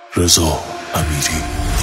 رضا امیری.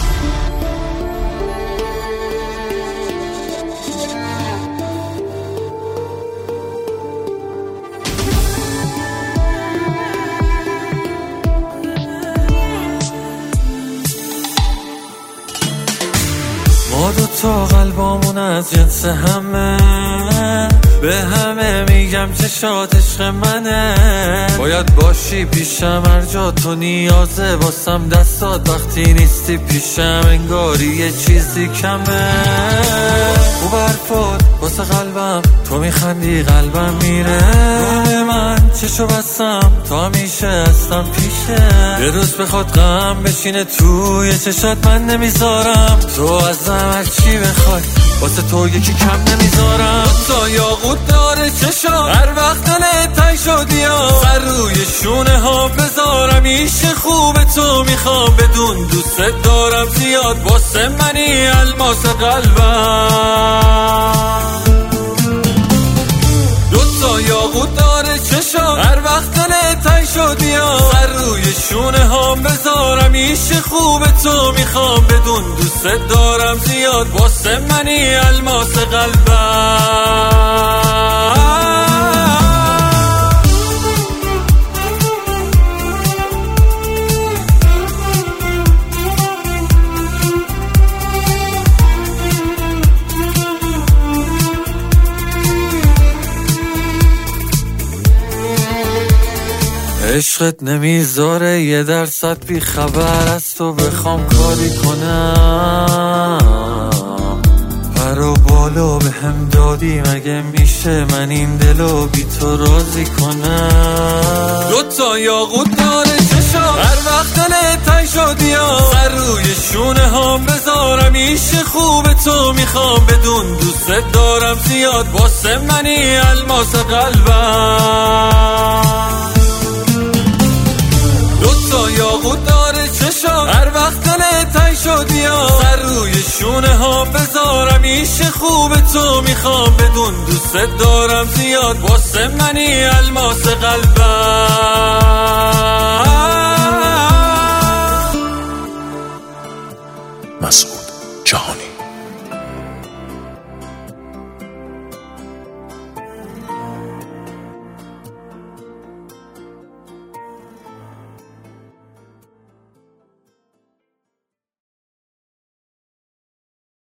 ما دوتا قلبامون از جنس همه، به همه میگم چشات عشق منه. باید باشی پیشم هر جا تو نیازه واسم دستات، وقتی نیستی پیشم انگاری یه چیزی کمه. او برفات واسه قلبم، تو میخندی قلبم میره. روی من چشو بستم تو همیشه هستم پیشه. یه روز بخواد غم بشینه توی چشات من نمیذارم. تو ازم هر چی بخوای واسه تو یکی کم نمیذارم. تا یاقوت داره چشم هر وقت دلت تنگ شدی سر روی شونه ها بذارم. ایش خوب تو میخوام بدون دوست دارم زیاد واسه منی الماس قلبم. دوتا یاقوت داره چشم هر وقت دلت تنگ شدی سر روی شونه ها بذارم. ایش خوب تو میخوام بدون دوست دارم زیاد واسه منی الماس قلبم. عشقت نمیذاره 1% بی خبر از تو بخوام کاری کنم. پر و بالا به هم دادی مگه میشه من این دلو بی تو راضی کنم. دوتا یاقوت داره چشم هر وقت دلت تنگ شدی سر روی شونه ها بذارم. ایش خوب تو میخوام بدون دوست دارم زیاد واسه منی الماس قلبم. دوتا یاقوت داره چشم هر وقت دلت تنگ شدی سر روی شونه ها بذارم. ایش خوب تو میخوام بدون دوست دارم زیاد واسه منی الماس قلبم. مسعود جهانی.